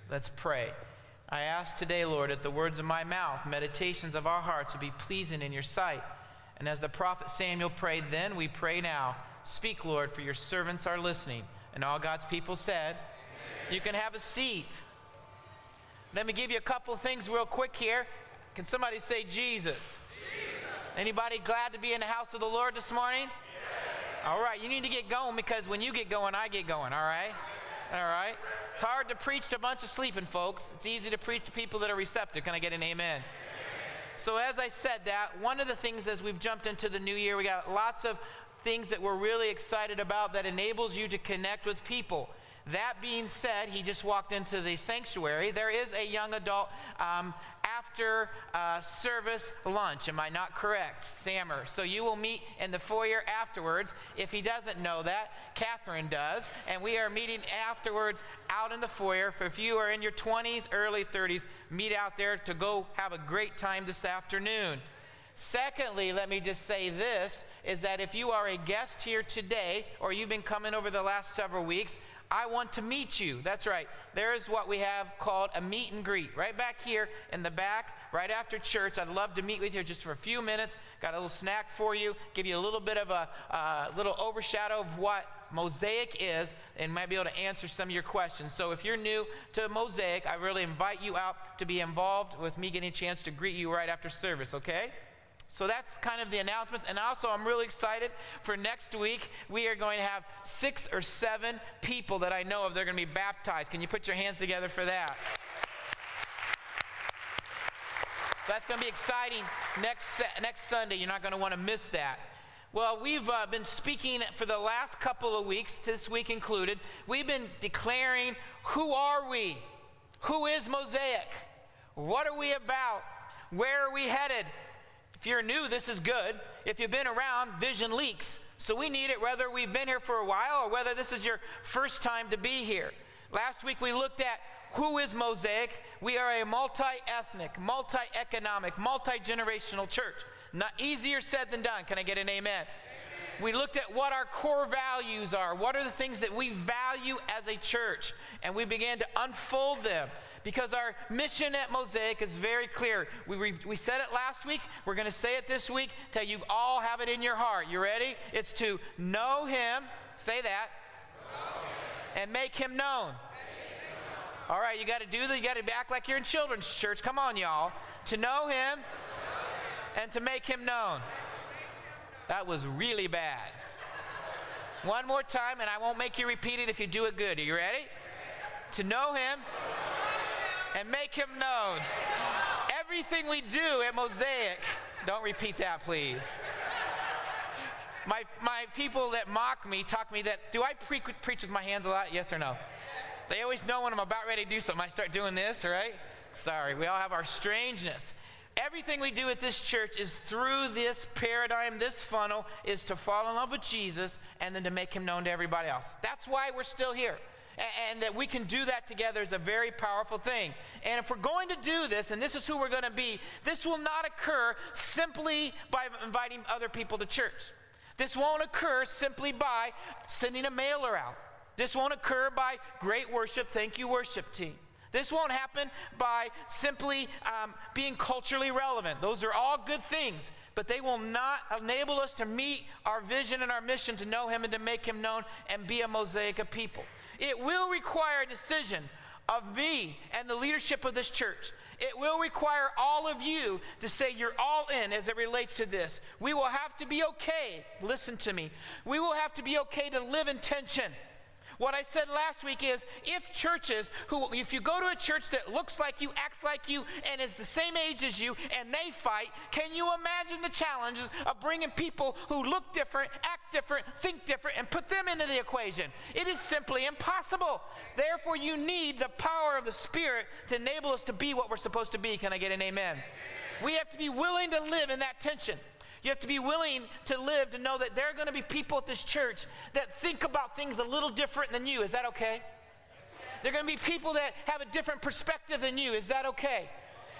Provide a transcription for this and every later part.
Let's pray. I ask today, Lord, that the words of my mouth, meditations of our hearts will be pleasing in your sight. And as the prophet Samuel prayed then, we pray now. Speak, Lord, for your servants are listening. And all God's people said, amen. You can have a seat. Let me give you a couple of things real quick here. Can somebody say Jesus? Jesus. Anybody glad to be in the house of the Lord this morning? Yes. All right, you need to get going, because when you get going, I get going, all right? All right? It's hard to preach to a bunch of sleeping folks. It's easy to preach to people that are receptive. Can I get an amen? So as I said that, one of the things as we've jumped into the new year, we got lots of things that we're really excited about that enables you to connect with people. That being said, he just walked into the sanctuary. There is a young adult after service lunch. Am I not correct? Sammer. So you will meet in the foyer afterwards. If he doesn't know that, Catherine does. And we are meeting afterwards out in the foyer. For if you are in your 20s, early 30s, meet out there to go have a great time this afternoon. Secondly, let me just say this, is that if you are a guest here today, or you've been coming over the last several weeks, I want to meet you. That's right. There is what we have called a meet and greet. Right back here in the back, right after church. I'd love to meet with you just for a few minutes. Got a little snack for you. Give you a little bit of a little overshadow of what Mosaic is, and might be able to answer some of your questions. So if you're new to Mosaic, I really invite you out to be involved with me getting a chance to greet you right after service, okay? So that's kind of the announcements. And also, I'm really excited for next week. We are going to have 6 or 7 people that I know of. They're going to be baptized. Can you put your hands together for that? So that's going to be exciting next Sunday. You're not going to want to miss that. Well, we've been speaking for the last couple of weeks, this week included. We've been declaring, who are we? Who is Mosaic? What are we about? Where are we headed? If you're new, this is good. If you've been around, vision leaks. So we need it whether we've been here for a while or whether this is your first time to be here. Last week we looked at who is Mosaic. We are a multi-ethnic, multi-economic, multi-generational church. Not easier said than done. Can I get an amen? We looked at what our core values are. What are the things that we value as a church? And we began to unfold them. Because our mission at Mosaic is very clear. We said it last week. We're going to say it this week till you all have it in your heart. You ready? It's to know him. Say that. And make him known. All right, you got to do that. You got to act like you're in children's church. Come on, y'all. To know him and to make him known. That was really bad. One more time, and I won't make you repeat it if you do it good. Are you ready? To know him and make him known. Everything we do at Mosaic, don't repeat that, please. My people that mock me, talk me that, do I preach with my hands a lot? Yes or no? They always know when I'm about ready to do something. I start doing this, right? Sorry, we all have our strangeness. Everything we do at this church is through this paradigm, this funnel, is to fall in love with Jesus and then to make him known to everybody else. That's why we're still here. And that we can do that together is a very powerful thing. And if we're going to do this, and this is who we're going to be, this will not occur simply by inviting other people to church. This won't occur simply by sending a mailer out. This won't occur by great worship, thank you worship team. This won't happen by simply being culturally relevant. Those are all good things, but they will not enable us to meet our vision and our mission to know him and to make him known and be a mosaic of people. It will require a decision of me and the leadership of this church. It will require all of you to say you're all in as it relates to this. We will have to be okay. Listen to me. We will have to be okay to live in tension. What I said last week is, if you go to a church that looks like you, acts like you, and is the same age as you, and they fight, can you imagine the challenges of bringing people who look different, act different, think different, and put them into the equation? It is simply impossible. Therefore, you need the power of the Spirit to enable us to be what we're supposed to be. Can I get an amen? We have to be willing to live in that tension. You have to be willing to live to know that there are going to be people at this church that think about things a little different than you. Is that okay? There are going to be people that have a different perspective than you. Is that okay?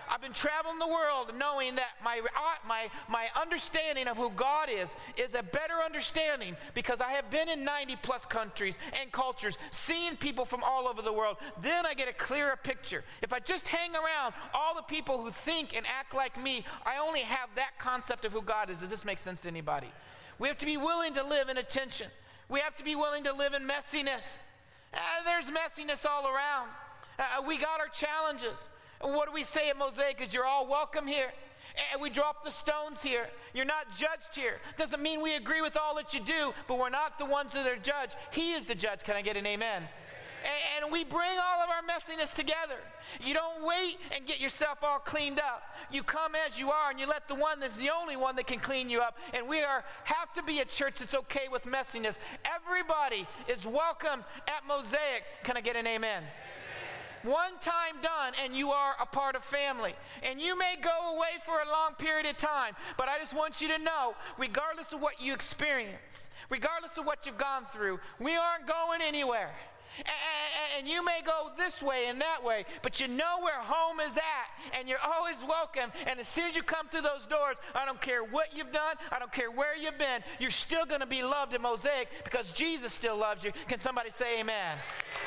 I've been traveling the world knowing that my understanding of who God is a better understanding because I have been in 90 plus countries and cultures, seeing people from all over the world. Then I get a clearer picture. If I just hang around all the people who think and act like me, I only have that concept of who God is. Does this make sense to anybody? We have to be willing to live in attention. We have to be willing to live in messiness. There's messiness all around. We got our challenges. What do we say at Mosaic is you're all welcome here. And we drop the stones here. You're not judged here. Doesn't mean we agree with all that you do, but we're not the ones that are judged. He is the judge. Can I get an amen? And we bring all of our messiness together. You don't wait and get yourself all cleaned up. You come as you are and you let the one that's the only one that can clean you up. And we have to be a church that's okay with messiness. Everybody is welcome at Mosaic. Can I get an amen? One time done and you are a part of family. And you may go away for a long period of time, but I just want you to know, regardless of what you experience, regardless of what you've gone through, we aren't going anywhere. And you may go this way and that way, but you know where home is at, and you're always welcome. And as soon as you come through those doors, I don't care what you've done, I don't care where you've been, you're still going to be loved at Mosaic because Jesus still loves you. Can somebody say amen?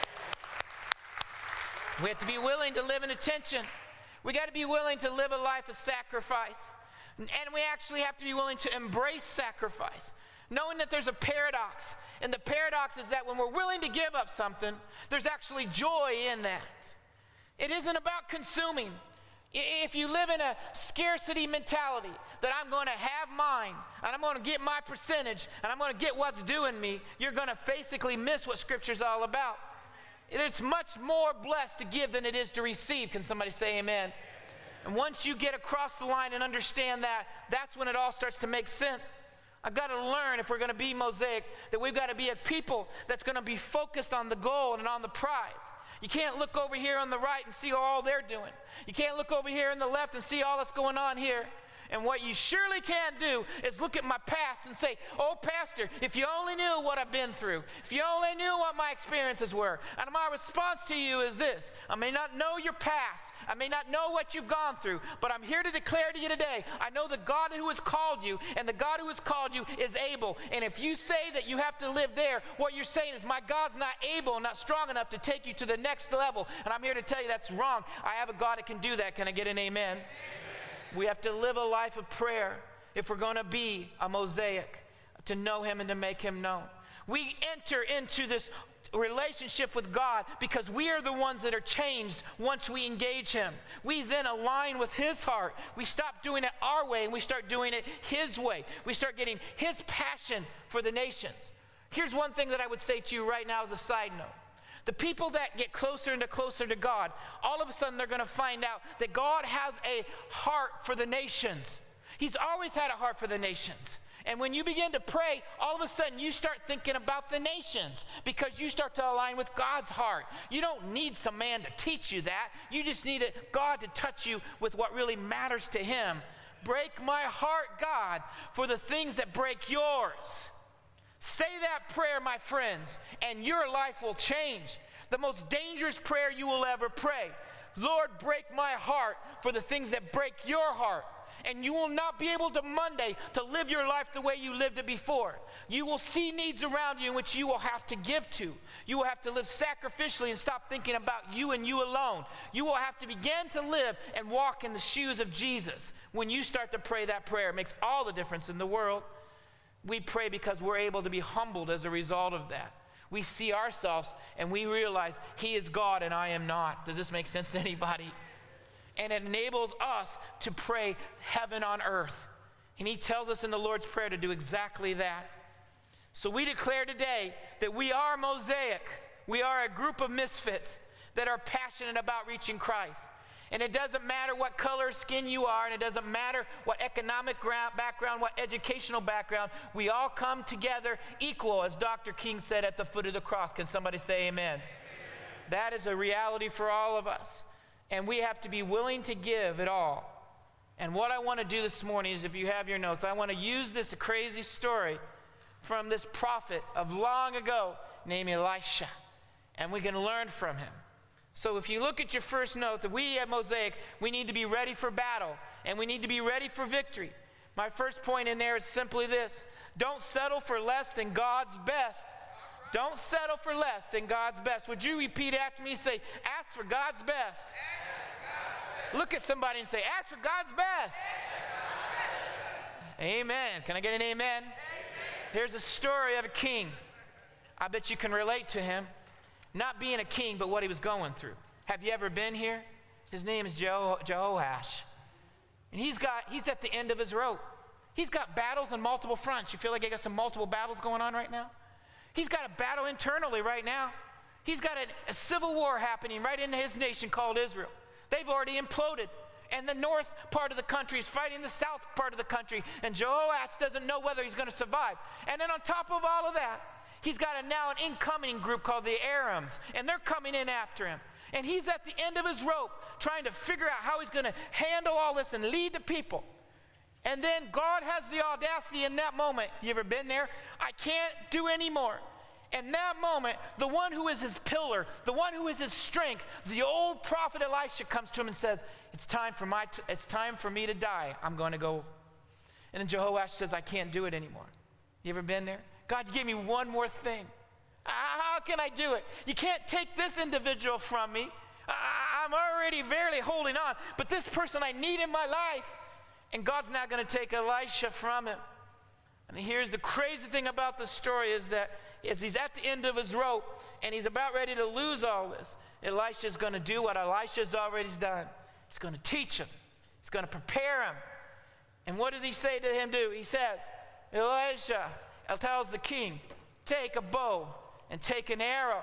We have to be willing to live in attention. We got to be willing to live a life of sacrifice. And we actually have to be willing to embrace sacrifice, knowing that there's a paradox. And the paradox is that when we're willing to give up something, there's actually joy in that. It isn't about consuming. If you live in a scarcity mentality, that I'm going to have mine, and I'm going to get my percentage, and I'm going to get what's due in me, you're going to basically miss what Scripture's all about. It's much more blessed to give than it is to receive. Can somebody say amen? And once you get across the line and understand that, that's when it all starts to make sense. I've got to learn, if we're going to be Mosaic, that we've got to be a people that's going to be focused on the goal and on the prize. You can't look over here on the right and see all they're doing. You can't look over here on the left and see all that's going on here. And what you surely can't do is look at my past and say, oh, Pastor, if you only knew what I've been through, if you only knew what my experiences were. And my response to you is this: I may not know your past, I may not know what you've gone through, but I'm here to declare to you today, I know the God who has called you, and the God who has called you is able. And if you say that you have to live there, what you're saying is, my God's not able, not strong enough to take you to the next level. And I'm here to tell you that's wrong. I have a God that can do that. Can I get an amen? We have to live a life of prayer if we're going to be a Mosaic, to know Him and to make Him known. We enter into this relationship with God because we are the ones that are changed once we engage Him. We then align with His heart. We stop doing it our way and we start doing it His way. We start getting His passion for the nations. Here's one thing that I would say to you right now as a side note. The people that get closer and closer to God, all of a sudden they're going to find out that God has a heart for the nations. He's always had a heart for the nations. And when you begin to pray, all of a sudden you start thinking about the nations because you start to align with God's heart. You don't need some man to teach you that. You just need God to touch you with what really matters to Him. Break my heart, God, for the things that break yours. Say that prayer, my friends, and your life will change. The most dangerous prayer you will ever pray. Lord, break my heart for the things that break your heart. And you will not be able to Monday to live your life the way you lived it before. You will see needs around you in which you will have to give to. You will have to live sacrificially and stop thinking about you and you alone. You will have to begin to live and walk in the shoes of Jesus. When you start to pray that prayer, it makes all the difference in the world. We pray because we're able to be humbled as a result of that. We see ourselves and we realize He is God and I am not. Does this make sense to anybody? And it enables us to pray heaven on earth. And He tells us in the Lord's Prayer to do exactly that. So we declare today that we are Mosaic. We are a group of misfits that are passionate about reaching Christ. And it doesn't matter what color skin you are, and it doesn't matter what economic background, what educational background. We all come together equal, as Dr. King said, at the foot of the cross. Can somebody say amen? Amen. That is a reality for all of us. And we have to be willing to give it all. And what I want to do this morning is, if you have your notes, I want to use this crazy story from this prophet of long ago named Elisha. And we can learn from him. So if you look at your first notes, we at Mosaic, we need to be ready for battle, and we need to be ready for victory. My first point in there is simply this: don't settle for less than God's best. Don't settle for less than God's best. Would you repeat after me? Say, ask for God's best. Look at somebody and say, ask for God's best. Amen. Can I get an amen? Here's a story of a king. I bet you can relate to him. Not being a king, but what he was going through. Have you ever been here? His name is Jehoash. And he's at the end of his rope. He's got battles on multiple fronts. You feel like he got some multiple battles going on right now? He's got a battle internally right now. He's got a civil war happening right in his nation called Israel. They've already imploded. And the north part of the country is fighting the south part of the country. And Jehoash doesn't know whether he's going to survive. And then on top of all of that, he's got now an incoming group called the Arams. And they're coming in after him. And he's at the end of his rope trying to figure out how he's going to handle all this and lead the people. And then God has the audacity in that moment. You ever been there? I can't do any more. In that moment, the one who is his pillar, the one who is his strength, the old prophet Elisha comes to him and says, it's time for me to die. I'm going to go. And then Jehoash says, I can't do it anymore. You ever been there? God, give me one more thing. How can I do it? You can't take this individual from me. I'm already barely holding on. But this person I need in my life. And God's not going to take Elisha from him. And here's the crazy thing about the story is that as he's at the end of his rope and he's about ready to lose all this, Elisha's going to do what Elisha's already done. He's going to teach him. He's going to prepare him. And what does he say to him do? He says, Elisha tells the king, take a bow and take an arrow.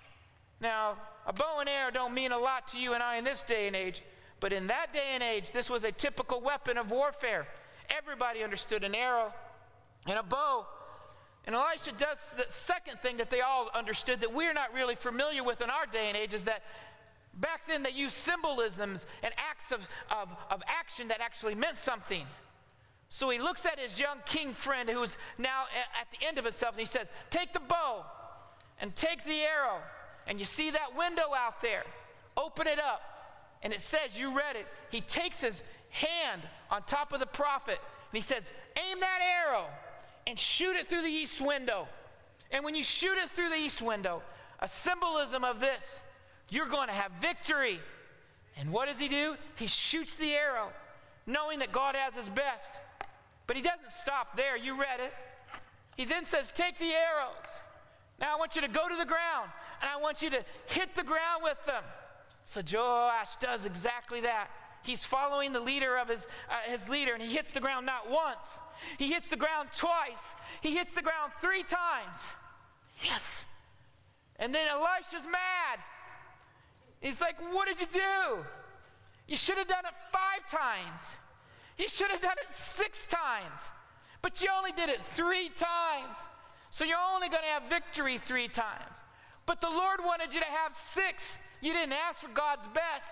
Now, a bow and arrow don't mean a lot to you and I in this day and age, but in that day and age, this was a typical weapon of warfare. Everybody understood an arrow and a bow. And Elisha does the second thing that they all understood that we're not really familiar with in our day and age is that back then they used symbolisms and acts of action that actually meant something. So he looks at his young king friend who's now at the end of himself and he says, take the bow and take the arrow. And you see that window out there. Open it up. And it says, you read it, he takes his hand on top of the prophet and he says, aim that arrow and shoot it through the east window. And when you shoot it through the east window, a symbolism of this, you're going to have victory. And what does he do? He shoots the arrow, knowing that God has his best. But he doesn't stop there. You read it. He then says, take the arrows. Now I want you to go to the ground, and I want you to hit the ground with them. So Jehoash does exactly that. He's following the leader of his leader, and he hits the ground not once. He hits the ground twice. He hits the ground 3 times. Yes. And then Elisha's mad. He's like, what did you do? You should have done it 5 times. You should have done it 6 times. But you only did it 3 times. So you're only going to have victory 3 times. But the Lord wanted you to have 6. You didn't ask for God's best.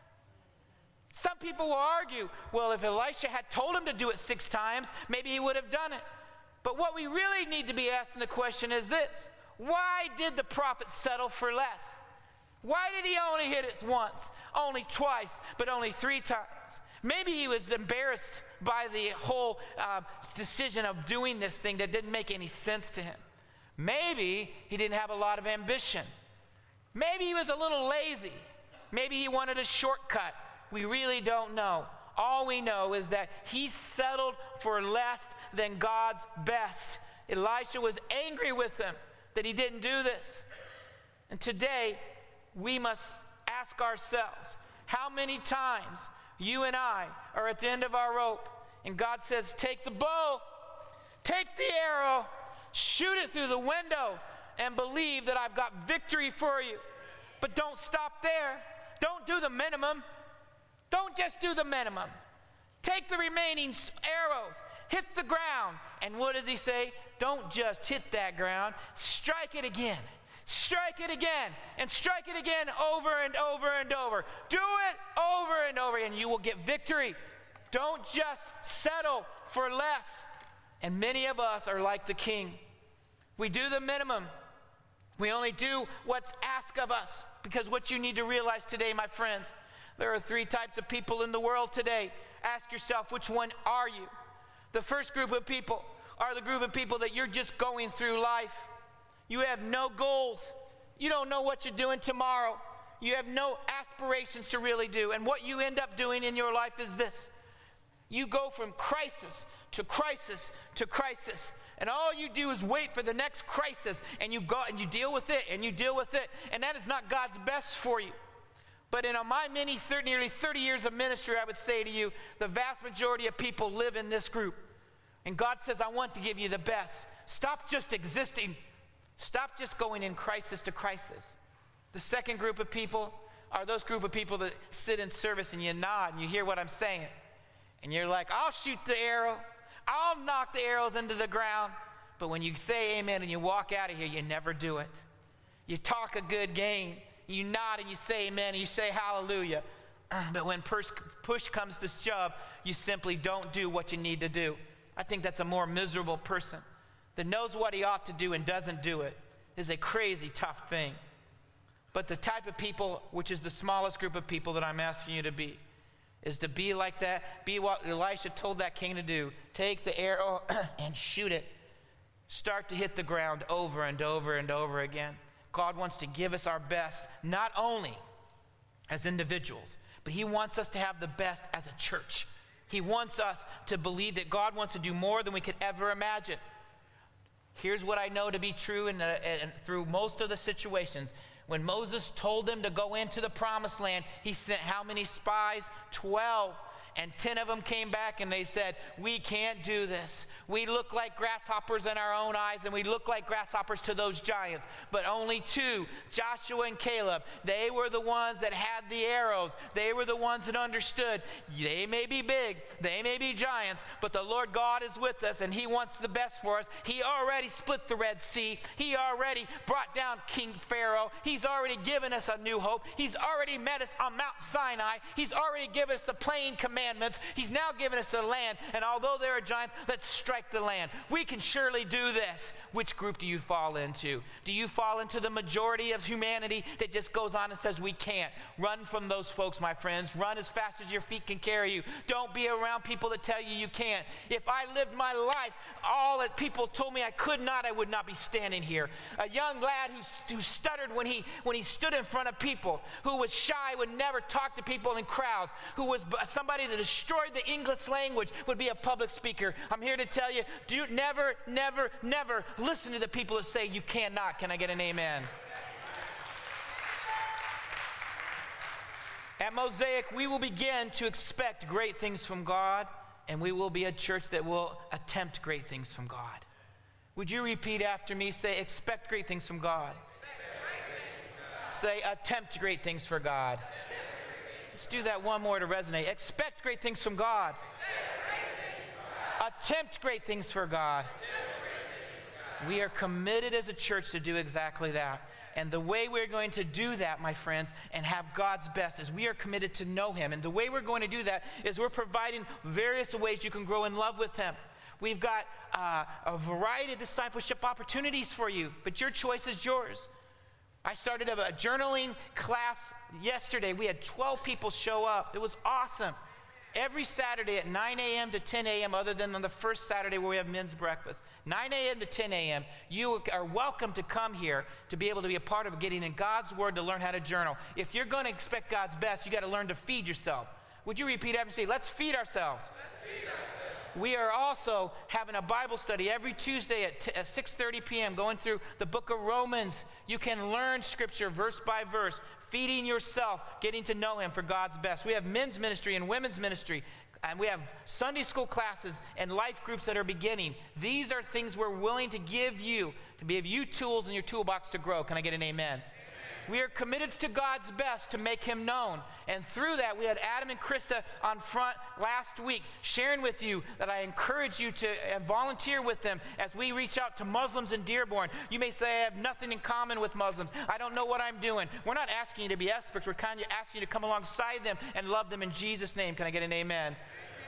Some people will argue, well, if Elisha had told him to do it 6 times, maybe he would have done it. But what we really need to be asking the question is this: why did the prophet settle for less? Why did he only hit it once, only twice, but only 3 times? Maybe he was embarrassed by the whole decision of doing this thing that didn't make any sense to him. Maybe he didn't have a lot of ambition. Maybe he was a little lazy. Maybe he wanted a shortcut. We really don't know. All we know is that he settled for less than God's best. Elisha was angry with him that he didn't do this. And today, we must ask ourselves, how many times you and I are at the end of our rope and God says, take the bow, take the arrow, shoot it through the window, and believe that I've got victory for you. But don't stop there. Don't do the minimum. Don't just do the minimum. Take the remaining arrows, hit the ground, and what does he say? Don't just hit that ground, strike it again. Strike it again, and strike it again over and over and over. Do it over and over, and you will get victory. Don't just settle for less. And many of us are like the king. We do the minimum. We only do what's asked of us. Because what you need to realize today, my friends, there are 3 types of people in the world today. Ask yourself, which one are you? The first group of people are the group of people that you're just going through life. You have no goals. You don't know what you're doing tomorrow. You have no aspirations to really do. And what you end up doing in your life is this. You go from crisis to crisis to crisis. And all you do is wait for the next crisis, and you go and you deal with it, and you deal with it. And that is not God's best for you. But in my nearly 30 years of ministry, I would say to you, the vast majority of people live in this group. And God says, I want to give you the best. Stop just existing. Stop just going in crisis to crisis. The second group of people are those group of people that sit in service and you nod and you hear what I'm saying. And you're like, I'll shoot the arrow. I'll knock the arrows into the ground. But when you say amen and you walk out of here, you never do it. You talk a good game. You nod and you say amen and you say hallelujah. But when push comes to shove, you simply don't do what you need to do. I think that's a more miserable person that knows what he ought to do and doesn't do it. Is a crazy tough thing. But the type of people, which is the smallest group of people that I'm asking you to be, is to be like that. Be what Elisha told that king to do. Take the arrow and shoot it. Start to hit the ground over and over and over again. God wants to give us our best, not only as individuals, but he wants us to have the best as a church. He wants us to believe that God wants to do more than we could ever imagine. Here's what I know to be true and through most of the situations. When Moses told them to go into the promised land, he sent how many spies? 12. And 10 of them came back and they said, we can't do this. We look like grasshoppers in our own eyes, and we look like grasshoppers to those giants. But only 2, Joshua and Caleb, they were the ones that had the arrows. They were the ones that understood. They may be big, they may be giants, but the Lord God is with us and he wants the best for us. He already split the Red Sea. He already brought down King Pharaoh. He's already given us a new hope. He's already met us on Mount Sinai. He's already given us the plain commandments. He's now given us a land, and although there are giants, let's strike the land. We can surely do this. Which group do you fall into? Do you fall into the majority of humanity that just goes on and says we can't? Run from those folks, my friends. Run as fast as your feet can carry you. Don't be around people that tell you you can't. If I lived my life, all that people told me I could not, I would not be standing here. A young lad who stuttered when he stood in front of people, who was shy, would never talk to people in crowds, who was somebody that destroyed the English language, would be a public speaker. I'm here to tell you, do never, never, never listen to the people that say you cannot. Can I get an amen? At Mosaic, we will begin to expect great things from God, and we will be a church that will attempt great things from God. Would you repeat after me? Say, expect great things from God. Say, attempt great things for God. Let's do that one more to resonate. Expect great things from God. Attempt great things for God. We are committed as a church to do exactly that. And the way we're going to do that, my friends, and have God's best is we are committed to know him. And the way we're going to do that is we're providing various ways you can grow in love with him. We've got a variety of discipleship opportunities for you, but your choice is yours. I started a journaling class yesterday. We had 12 people show up. It was awesome. Every Saturday at 9 a.m. to 10 a.m., other than on the first Saturday where we have men's breakfast, 9 a.m. to 10 a.m., you are welcome to come here to be able to be a part of getting in God's Word to learn how to journal. If you're going to expect God's best, you got to learn to feed yourself. Would you repeat after me? Say, let's feed ourselves. Let's feed ourselves. We are also having a Bible study every Tuesday at 6:30 p.m. going through the book of Romans. You can learn Scripture verse by verse, feeding yourself, getting to know him for God's best. We have men's ministry and women's ministry, and we have Sunday school classes and life groups that are beginning. These are things we're willing to give you tools in your toolbox to grow. Can I get an amen? We are committed to God's best to make him known. And through that, we had Adam and Krista on front last week sharing with you that I encourage you to volunteer with them as we reach out to Muslims in Dearborn. You may say, I have nothing in common with Muslims. I don't know what I'm doing. We're not asking you to be experts. We're kind of asking you to come alongside them and love them in Jesus' name. Can I get an amen?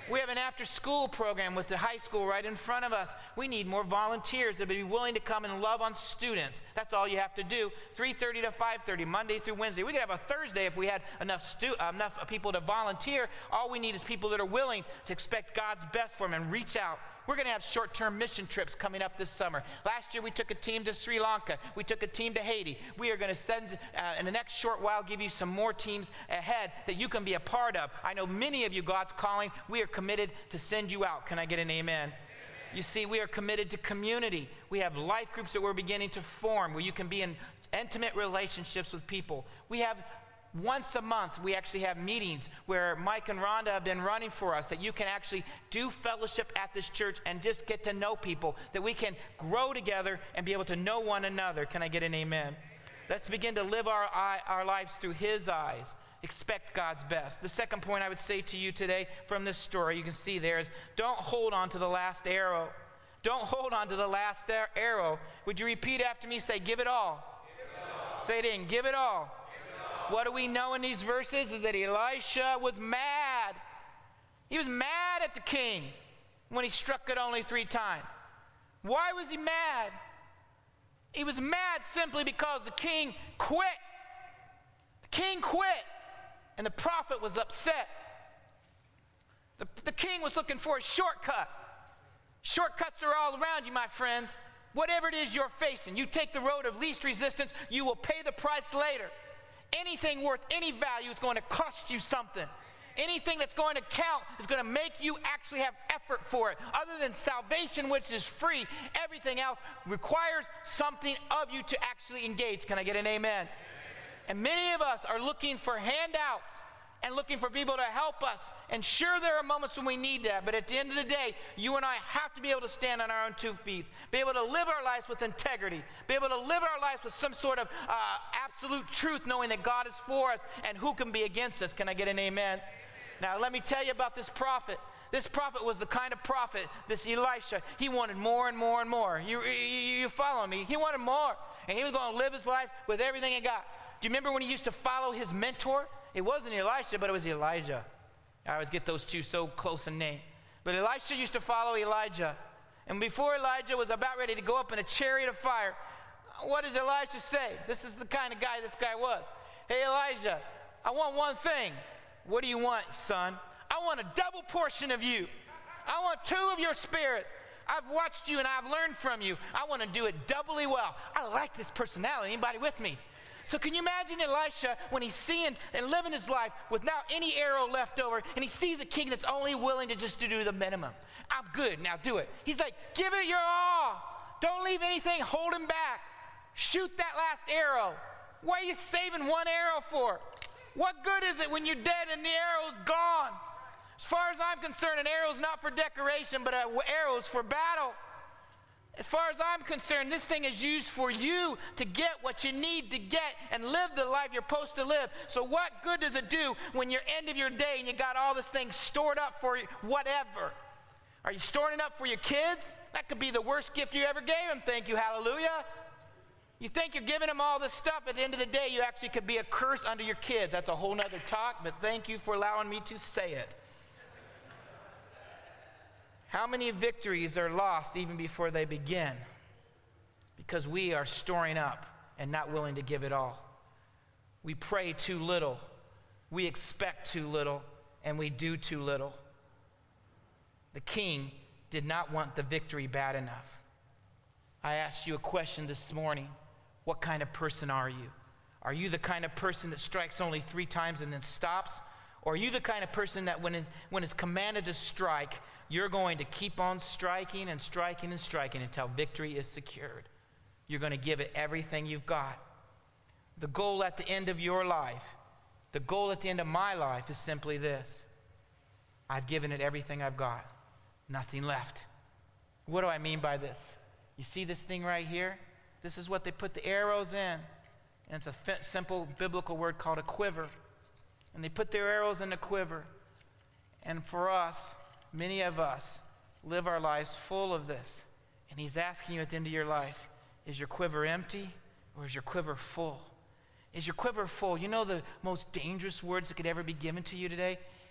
We have an after-school program with the high school right in front of us. We need more volunteers that would be willing to come and love on students. That's all you have to do. 3:30 to 5:30, Monday through Wednesday. We could have a Thursday if we had enough people to volunteer. All we need is people that are willing to expect God's best for them and reach out. We're going to have short-term mission trips coming up this summer. Last year, we took a team to Sri Lanka. We took a team to Haiti. We are going to send, in the next short while, give you some more teams ahead that you can be a part of. I know many of you, God's calling. We are committed to send you out. Can I get an amen? You see, we are committed to community. We have life groups that we're beginning to form where you can be in intimate relationships with people. We have once a month, we actually have meetings where Mike and Rhonda have been running for us, that you can actually do fellowship at this church and just get to know people, that we can grow together and be able to know one another. Can I get an amen? Let's begin to live our lives through His eyes. Expect God's best. The second point I would say to you today from this story, you can see there, is don't hold on to the last arrow. Don't hold on to the last arrow. Would you repeat after me? Say, give it all. Give it all. Say it in, give it all. What do we know in these verses is that Elisha was mad. He was mad at the king when he struck it only 3 times. Why was he mad? He was mad simply because the king quit. The king quit, and the prophet was upset. The king was looking for a shortcut. Shortcuts are all around you, my friends. Whatever it is you're facing, you take the road of least resistance, you will pay the price later. Anything worth any value is going to cost you something. Anything that's going to count is going to make you actually have effort for it. Other than salvation, which is free, everything else requires something of you to actually engage. Can I get an amen? And many of us are looking for handouts and looking for people to help us. And sure, there are moments when we need that, but at the end of the day, you and I have to be able to stand on our own 2 feet, be able to live our lives with integrity, be able to live our lives with some sort of absolute truth, knowing that God is for us and who can be against us. Can I get an amen? Now, let me tell you about this prophet. This prophet was the kind of prophet, this Elisha, he wanted more and more and more. You follow me? He wanted more, and he was going to live his life with everything he got. Do you remember when he used to follow his mentor? It wasn't Elisha, but it was Elijah. I always get those two so close in name. But Elisha used to follow Elijah. And before Elijah was about ready to go up in a chariot of fire, what does Elisha say? This is the kind of guy this guy was. Hey, Elijah, I want one thing. What do you want, son? I want a double portion of you. I want 2 of your spirits. I've watched you and I've learned from you. I want to do it doubly well. I like this personality. Anybody with me? So can you imagine Elisha when he's seeing and living his life without any arrow left over, and he sees a king that's only willing to just to do the minimum. I'm good, now do it. He's like, give it your all. Don't leave anything holding back. Shoot that last arrow. What are you saving one arrow for? What good is it when you're dead and the arrow's gone? As far as I'm concerned, an arrow's not for decoration, but an arrow's for battle. As far as I'm concerned, this thing is used for you to get what you need to get and live the life you're supposed to live. So what good does it do when you're end of your day and you got all this thing stored up for whatever? Are you storing it up for your kids? That could be the worst gift you ever gave them. Thank you, hallelujah. You think you're giving them all this stuff, at the end of the day, you actually could be a curse under your kids. That's a whole nother talk, but thank you for allowing me to say it. How many victories are lost even before they begin? Because we are storing up and not willing to give it all. We pray too little, we expect too little, and we do too little. The king did not want the victory bad enough. I asked you a question this morning. What kind of person are you? Are you the kind of person that strikes only 3 times and then stops? Or are you the kind of person that when it's commanded to strike, you're going to keep on striking and striking and striking until victory is secured? You're going to give it everything you've got. The goal at the end of your life, the goal at the end of my life is simply this. I've given it everything I've got. Nothing left. What do I mean by this? You see this thing right here? This is what they put the arrows in. And it's a simple biblical word called a quiver. And they put their arrows in the quiver. And for us, many of us live our lives full of this. And he's asking you at the end of your life, is your quiver empty or is your quiver full? Is your quiver full? You know the most dangerous words that could ever be given to you today?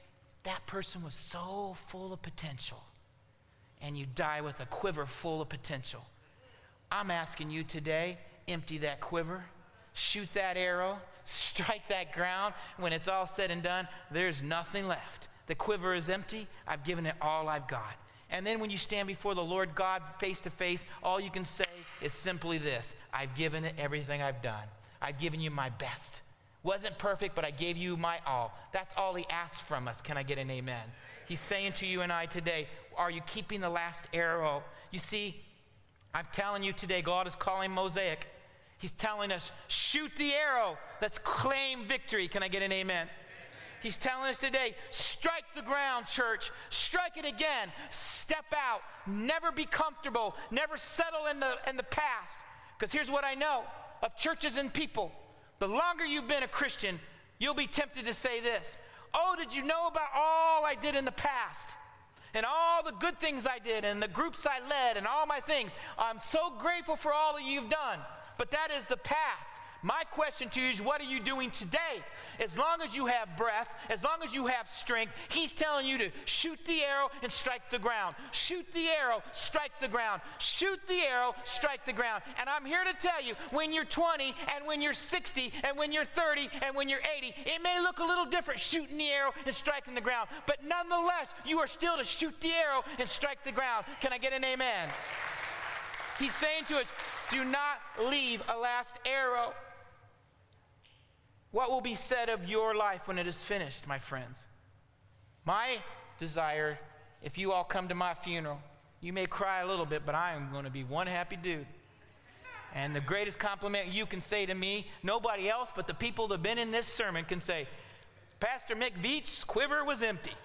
that person was so full of potential, and you die with a quiver full of potential. I'm asking you today, empty that quiver, shoot that arrow, strike that ground. When it's all said and done, there's nothing left. The quiver is empty. I've given it all I've got. And then when you stand before the Lord God face to face, all you can say is simply this: I've given it everything I've done. I've given you my best. Wasn't perfect, but I gave you my all. That's all he asks from us. Can I get an amen? He's saying to you and I today, are you keeping the last arrow? You see, I'm telling you today, God is calling Mosaic. He's telling us, shoot the arrow. Let's claim victory. Can I get an amen? He's telling us today, strike the ground, church. Strike it again. Step out. Never be comfortable. Never settle in the past. Because here's what I know of churches and people. The longer you've been a Christian, you'll be tempted to say this: oh, did you know about all I did in the past? And all the good things I did, and the groups I led, and all my things. I'm so grateful for all that you've done. But that is the past. My question to you is, what are you doing today? As long as you have breath, as long as you have strength, he's telling you to shoot the arrow and strike the ground. Shoot the arrow, strike the ground. Shoot the arrow, strike the ground. And I'm here to tell you, when you're 20 and when you're 60 and when you're 30 and when you're 80, it may look a little different shooting the arrow and striking the ground. But nonetheless, you are still to shoot the arrow and strike the ground. Can I get an amen? He's saying to us, do not leave a last arrow. What will be said of your life when it is finished, my friends? My desire, if you all come to my funeral, you may cry a little bit, but I am going to be one happy dude. And the greatest compliment you can say to me, nobody else but the people that have been in this sermon can say, Pastor Mick Veach's quiver was empty.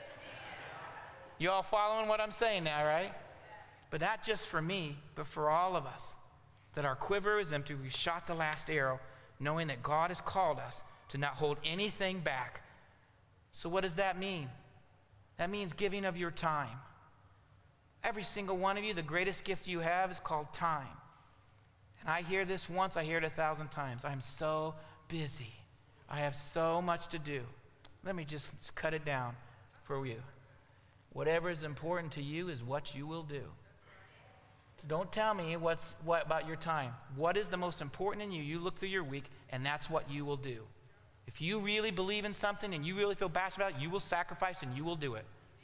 You all following what I'm saying now, right? But not just for me, but for all of us. That our quiver is empty. We shot the last arrow, knowing that God has called us to not hold anything back. So what does that mean? That means giving of your time. Every single one of you, the greatest gift you have is called time. And I hear this once, I hear it 1,000 times. I'm so busy. I have so much to do. Let me just cut it down for you. Whatever is important to you is what you will do. So don't tell me what about your time. What is the most important in you? You look through your week, and that's what you will do. If you really believe in something and you really feel passionate about it, you will sacrifice and you will do it.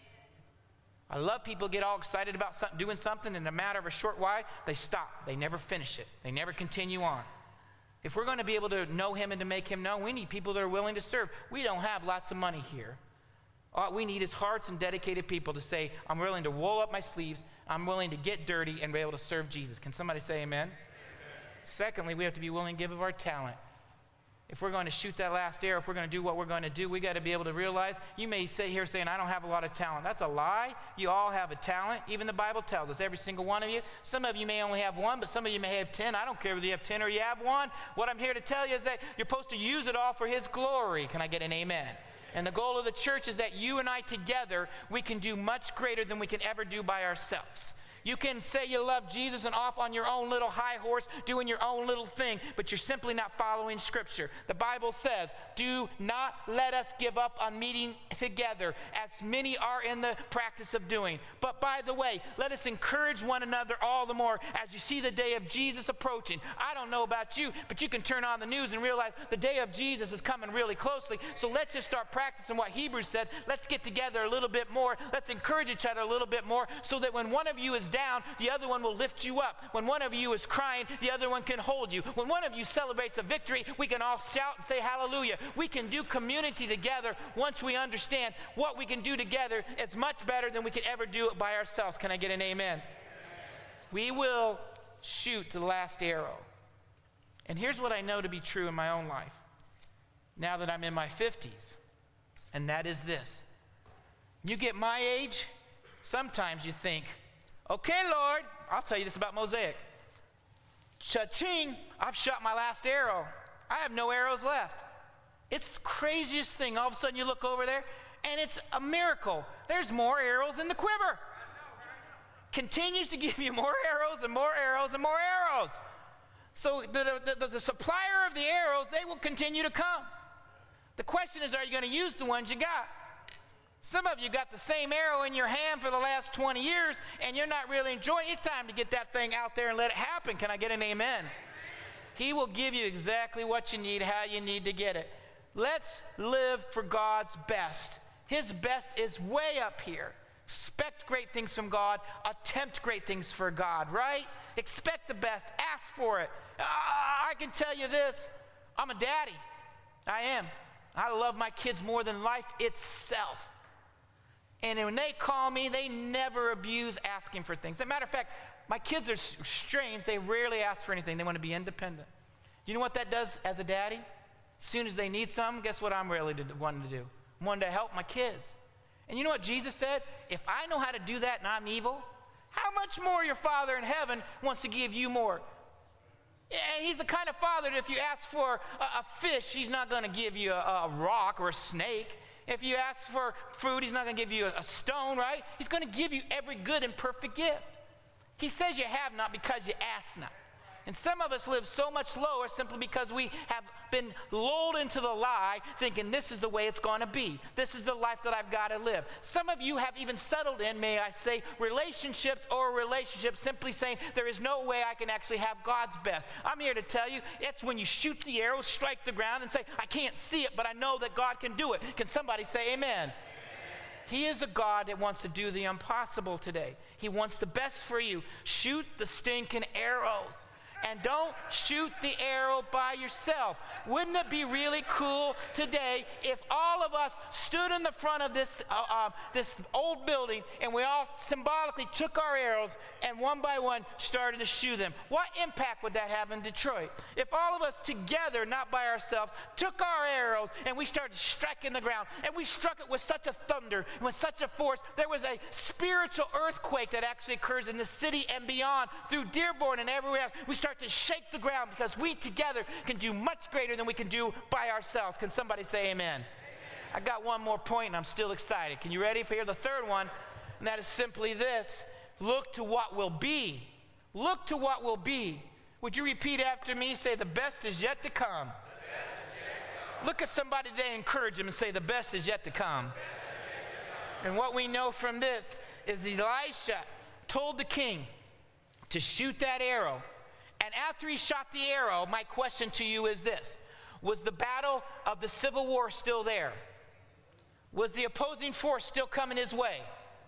I love people get all excited about doing something, and in a matter of a short while, they stop. They never finish it. They never continue on. If we're going to be able to know him and to make him known, we need people that are willing to serve. We don't have lots of money here. All we need is hearts and dedicated people to say, I'm willing to roll up my sleeves, I'm willing to get dirty and be able to serve Jesus. Can somebody say amen? Secondly, we have to be willing to give of our talent. If we're going to shoot that last arrow, if we're going to do what we're going to do, we got to be able to realize, you may sit here saying, I don't have a lot of talent. That's a lie. You all have a talent. Even the Bible tells us, every single one of you. Some of you may only have one, but some of you may have 10. I don't care whether you have 10 or you have one. What I'm here to tell you is that you're supposed to use it all for his glory. Can I get an amen? And the goal of the church is that you and I together, we can do much greater than we can ever do by ourselves. You can say you love Jesus and off on your own little high horse, doing your own little thing, but you're simply not following Scripture. The Bible says, do not let us give up on meeting together, as many are in the practice of doing. But by the way, let us encourage one another all the more as you see the day of Jesus approaching. I don't know about you, but you can turn on the news and realize the day of Jesus is coming really closely. So let's just start practicing what Hebrews said. Let's get together a little bit more. Let's encourage each other a little bit more so that when one of you is down, the other one will lift you up. When one of you is crying, the other one can hold you. When one of you celebrates a victory, we can all shout and say hallelujah. We can do community together once we understand what we can do together. It's much better than we could ever do it by ourselves. Can I get an amen? We will shoot the last arrow. And here's what I know to be true in my own life now that I'm in my 50s, and that is this. You get my age, sometimes you think, okay, Lord, I'll tell you this about Mosaic. Cha-ching, I've shot my last arrow. I have no arrows left. It's the craziest thing. All of a sudden you look over there, and it's a miracle. There's more arrows in the quiver. Continues to give you more arrows and more arrows and more arrows. So the supplier of the arrows, they will continue to come. The question is, are you going to use the ones you got? Some of you got the same arrow in your hand for the last 20 years, and you're not really enjoying it. It's time to get that thing out there and let it happen. Can I get an amen? He will give you exactly what you need, how you need to get it. Let's live for God's best. His best is way up here. Expect great things from God. Attempt great things for God, right? Expect the best. Ask for it. I can tell you this. I'm a daddy. I am. I love my kids more than life itself. And when they call me, they never abuse asking for things. As a matter of fact, my kids are strange. They rarely ask for anything. They want to be independent. Do you know what that does as a daddy? As soon as they need something, guess what I'm really wanting to do? I'm wanting to help my kids. And you know what Jesus said? If I know how to do that and I'm evil, how much more your Father in heaven wants to give you more? And he's the kind of father that if you ask for a fish, he's not going to give you a rock or a snake. If you ask for food, he's not going to give you a stone, right? He's going to give you every good and perfect gift. He says you have not because you ask not. And some of us live so much lower simply because we have been lulled into the lie thinking this is the way it's going to be. This is the life that I've got to live. Some of you have even settled in, may I say, relationships simply saying there is no way I can actually have God's best. I'm here to tell you, it's when you shoot the arrow, strike the ground and say, I can't see it, but I know that God can do it. Can somebody say amen? He is a God that wants to do the impossible today. He wants the best for you. Shoot the stinking arrows. And don't shoot the arrow by yourself. Wouldn't it be really cool today if all of us stood in the front of this old building and we all symbolically took our arrows and one by one started to shoot them? What impact would that have in Detroit? If all of us together, not by ourselves, took our arrows and we started striking the ground and we struck it with such a thunder and with such a force, there was a spiritual earthquake that actually occurs in the city and beyond through Dearborn and everywhere else. We start to shake the ground because we together can do much greater than we can do by ourselves. Can somebody say amen? I got one more point and I'm still excited. Can you ready for here? The third one, and that is simply this. Look to what will be. Look to what will be. Would you repeat after me? Say, the best is yet to come. Look at somebody today and encourage them and say, the best is yet to come. And what we know from this is Elisha told the king to shoot that arrow. And after he shot the arrow, my question to you is this. Was the battle of the Civil War still there? Was the opposing force still coming his way?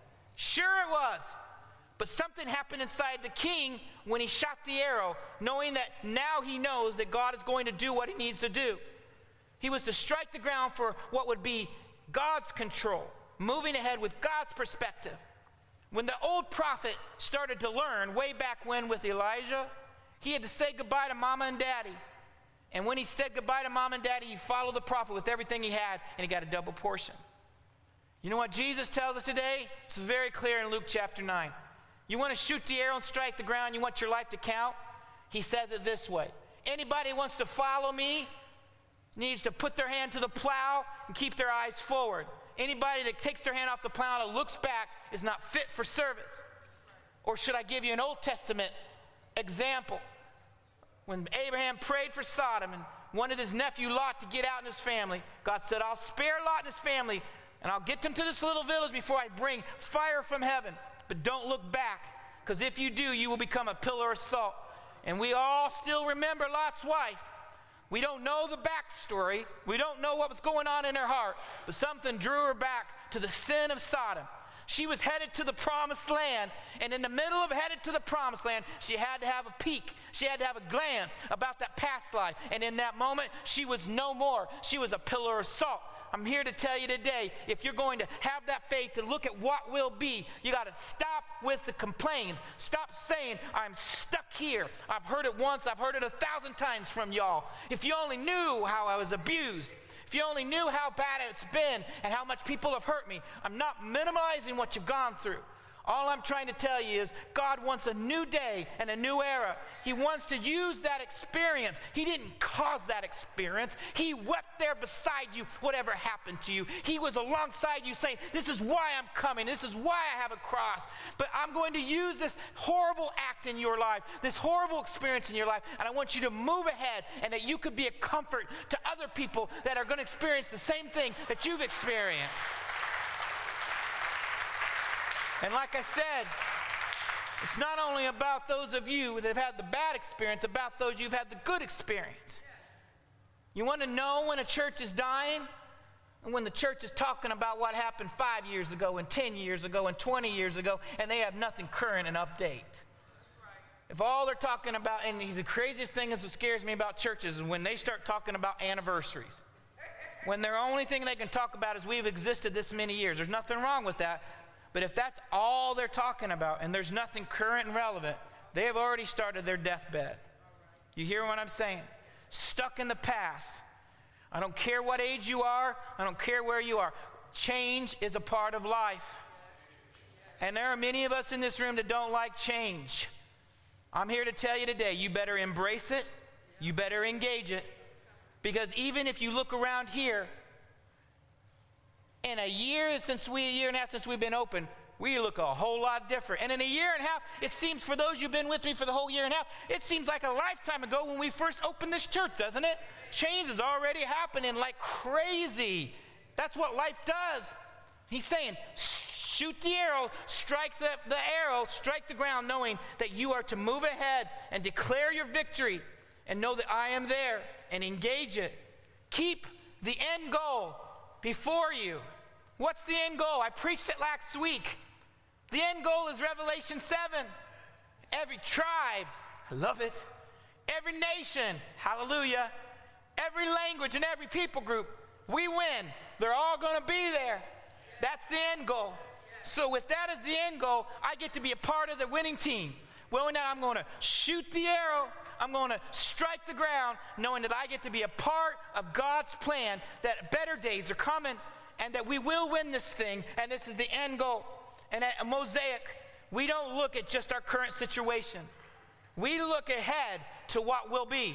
Sure it was. But something happened inside the king when he shot the arrow, knowing that now he knows that God is going to do what he needs to do. He was to strike the ground for what would be God's control, moving ahead with God's perspective. When the old prophet started to learn way back when with Elijah, he had to say goodbye to mama and daddy. And when he said goodbye to mom and daddy, he followed the prophet with everything he had, and he got a double portion. You know what Jesus tells us today? It's very clear in Luke chapter 9. You want to shoot the arrow and strike the ground, you want your life to count? He says it this way. Anybody who wants to follow me needs to put their hand to the plow and keep their eyes forward. Anybody that takes their hand off the plow and looks back is not fit for service. Or should I give you an Old Testament example? When Abraham prayed for Sodom and wanted his nephew Lot to get out in his family, God said, I'll spare Lot and his family, and I'll get them to this little village before I bring fire from heaven. But don't look back, because if you do, you will become a pillar of salt. And we all still remember Lot's wife. We don't know the backstory. We don't know what was going on in her heart, but something drew her back to the sin of Sodom. She was headed to the promised land, and in the middle of headed to the promised land, she had to have a peek. She had to have a glance about that past life, and in that moment, she was no more. She was a pillar of salt. I'm here to tell you today, if you're going to have that faith to look at what will be, you got to stop with the complaints. Stop saying, I'm stuck here. I've heard it once, I've heard it 1,000 times from y'all. If you only knew how I was abused, if you only knew how bad it's been and how much people have hurt me. I'm not minimizing what you've gone through. All I'm trying to tell you is God wants a new day and a new era. He wants to use that experience. He didn't cause that experience. He wept there beside you, whatever happened to you. He was alongside you saying, this is why I'm coming. This is why I have a cross. But I'm going to use this horrible act in your life, this horrible experience in your life, and I want you to move ahead and that you could be a comfort to other people that are going to experience the same thing that you've experienced. And like I said, it's not only about those of you that have had the bad experience, about those you've had the good experience. You want to know when a church is dying? And when the church is talking about what happened 5 years ago and 10 years ago and 20 years ago, and they have nothing current and update. If all they're talking about, and the craziest thing is what scares me about churches is when they start talking about anniversaries. When their only thing they can talk about is we've existed this many years. There's nothing wrong with that. But if that's all they're talking about and there's nothing current and relevant, they have already started their deathbed. You hear what I'm saying? Stuck in the past. I don't care what age you are. I don't care where you are. Change is a part of life. And there are many of us in this room that don't like change. I'm here to tell you today, you better embrace it. You better engage it. Because even if you look around here, in a year and a half since we've been open, we look a whole lot different. And in a year and a half, it seems for those who've been with me for the whole year and a half, it seems like a lifetime ago when we first opened this church, doesn't it? Change is already happening like crazy. That's what life does. He's saying, shoot the arrow, strike the arrow, strike the ground, knowing that you are to move ahead and declare your victory and know that I am there and engage it. Keep the end goal before you. What's the end goal? I preached it last week. The end goal is Revelation 7. Every tribe, I love it. Every nation, hallelujah. Every language and every people group, we win. They're all going to be there. That's the end goal. So with that as the end goal, I get to be a part of the winning team. Well, now I'm going to shoot the arrow. I'm going to strike the ground, knowing that I get to be a part of God's plan, that better days are coming, and that we will win this thing, and this is the end goal. And at Mosaic, we don't look at just our current situation. We look ahead to what will be.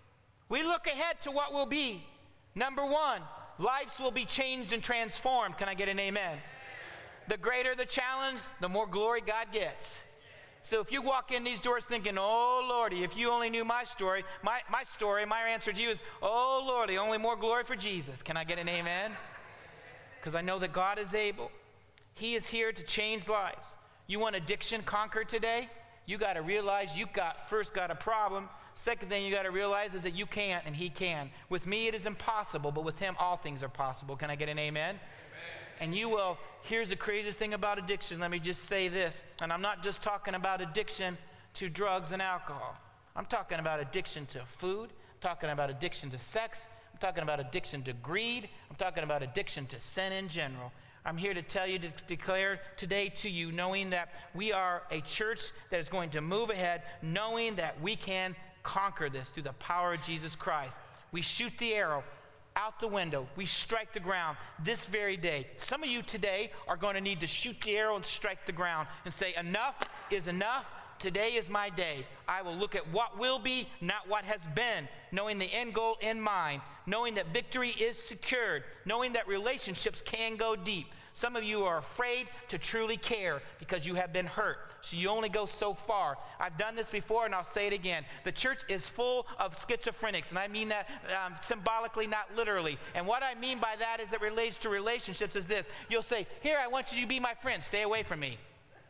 We look ahead to what will be. Number one, lives will be changed and transformed. Can I get an amen? The greater the challenge, the more glory God gets. So if you walk in these doors thinking, oh, Lordy, if you only knew my story, my answer to you is, oh, Lordy, only more glory for Jesus. Can I get an amen? Because I know that God is able. He is here to change lives. You want addiction conquered today? You got to realize you first got a problem. Second thing you got to realize is that you can't and He can. With me it is impossible, but with Him all things are possible. Can I get an amen? Amen. And you will. Here's the craziest thing about addiction. Let me just say this. And I'm not just talking about addiction to drugs and alcohol. I'm talking about addiction to food. I'm talking about addiction to sex. I'm talking about addiction to greed. I'm talking about addiction to sin in general. I'm here to tell you, to declare today to you, knowing that we are a church that is going to move ahead, knowing that we can conquer this through the power of Jesus Christ. We shoot the arrow out the window. We strike the ground this very day. Some of you today are going to need to shoot the arrow and strike the ground and say, enough is enough. Today is my day. I will look at what will be, not what has been, knowing the end goal in mind, knowing that victory is secured, knowing that relationships can go deep. Some of you are afraid to truly care because you have been hurt, so you only go so far. I've done this before, and I'll say it again. The church is full of schizophrenics, and I mean that symbolically, not literally. And what I mean by that as it relates to relationships is this. You'll say, here, I want you to be my friend. Stay away from me.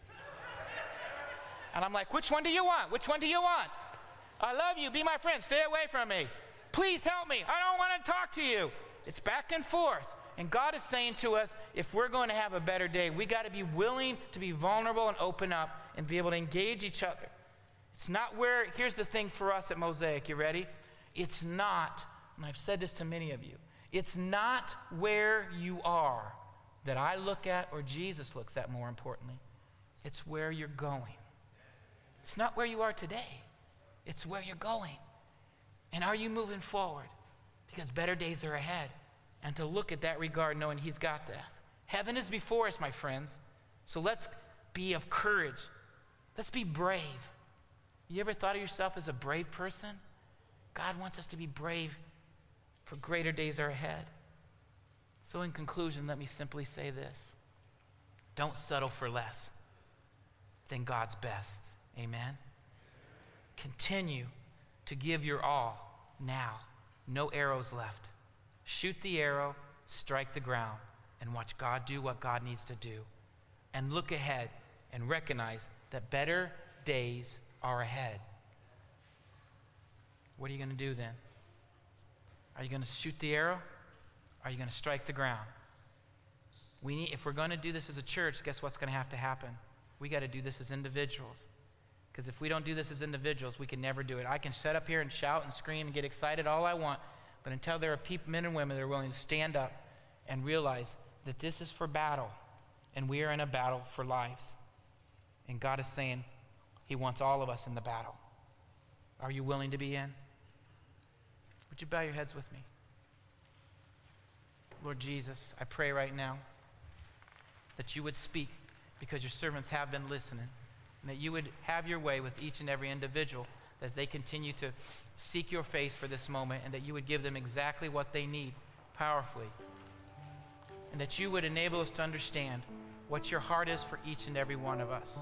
And I'm like, which one do you want? Which one do you want? I love you. Be my friend. Stay away from me. Please help me. I don't want to talk to you. It's back and forth. And God is saying to us, if we're going to have a better day, we got to be willing to be vulnerable and open up and be able to engage each other. It's not where, here's the thing for us at Mosaic, you ready? It's not, and I've said this to many of you, it's not where you are that I look at or Jesus looks at more importantly. It's where you're going. It's not where you are today. It's where you're going. And are you moving forward? Because better days are ahead. And to look at that regard knowing He's got this. Heaven is before us, my friends. So let's be of courage. Let's be brave. You ever thought of yourself as a brave person? God wants us to be brave, for greater days are ahead. So in conclusion, let me simply say this. Don't settle for less than God's best. Amen? Continue to give your all now. No arrows left. Shoot the arrow, strike the ground, and watch God do what God needs to do. and look ahead and recognize that better days are ahead. What are you going to do then? Are you going to shoot the arrow? Are you going to strike the ground? If we're going to do this as a church, guess what's going to have to happen? We got to do this as individuals. Because if we don't do this as individuals, we can never do it. I can sit up here and shout and scream and get excited all I want, but until there are people, men and women, that are willing to stand up and realize that this is for battle, and we are in a battle for lives. And God is saying he wants all of us in the battle. Are you willing to be in? Would you bow your heads with me? Lord Jesus, I pray right now that you would speak, because your servants have been listening, and that you would have your way with each and every individual as they continue to seek your face for this moment, and that you would give them exactly what they need powerfully, and that you would enable us to understand what your heart is for each and every one of us.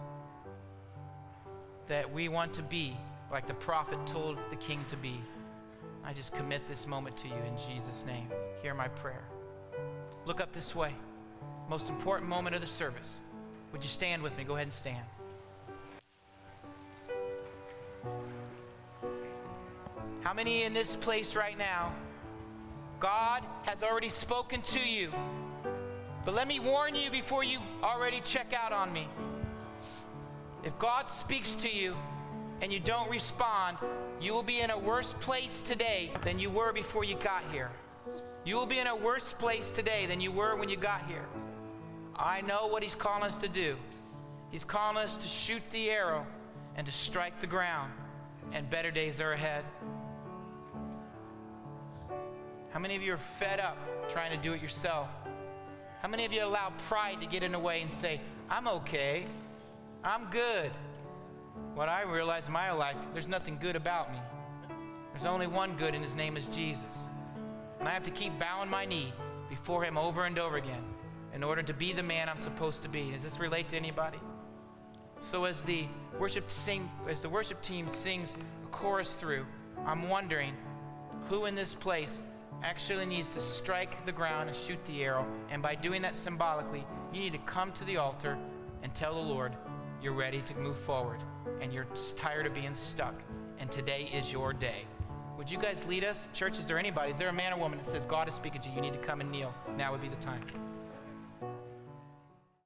That we want to be like the prophet told the king to be. I just commit this moment to you in Jesus' name. Hear my prayer. Look up this way. Most important moment of the service. Would you stand with me? Go ahead and stand. How many in this place right now, God has already spoken to you? But let me warn you before you already check out on me. If God speaks to you and you don't respond, you will be in a worse place today than you were before you got here. You will be in a worse place today than you were when you got here. I know what he's calling us to do. He's calling us to shoot the arrow and to strike the ground, and better days are ahead. How many of you are fed up trying to do it yourself? How many of you allow pride to get in the way and say, I'm okay, I'm good? What I realize in my life, there's nothing good about me. There's only one good, and his name is Jesus. And I have to keep bowing my knee before him over and over again in order to be the man I'm supposed to be. Does this relate to anybody? So as the worship team sings a chorus through, I'm wondering who in this place actually needs to strike the ground and shoot the arrow. And by doing that symbolically, you need to come to the altar and tell the Lord you're ready to move forward and you're tired of being stuck, and today is your day. Would you guys lead us? Church, is there anybody? Is there a man or woman that says God is speaking to you? You need to come and kneel. Now would be the time.